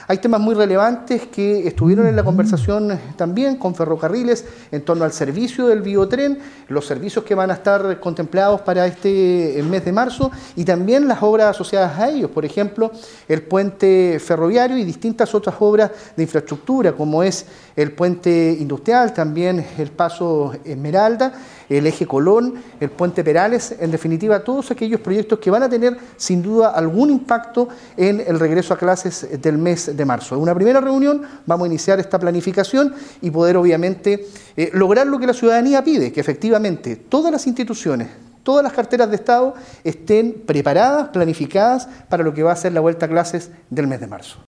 Hay temas muy relevantes que estuvieron en la conversación también con Ferrocarriles en torno al servicio del biotren, los servicios que van a estar contemplados para este mes de marzo y también las obras asociadas a ellos, por ejemplo, el puente ferroviario y distintas otras obras de infraestructura, como es el puente industrial, también el paso Esmeralda, el eje Colón, el puente Perales, en definitiva todos aquellos proyectos que van a tener sin duda algún impacto en el regreso a clases del mes de marzo. En una primera reunión vamos a iniciar esta planificación y poder obviamente lograr lo que la ciudadanía pide, que efectivamente todas las instituciones, todas las carteras de Estado estén preparadas, planificadas para lo que va a ser la vuelta a clases del mes de marzo.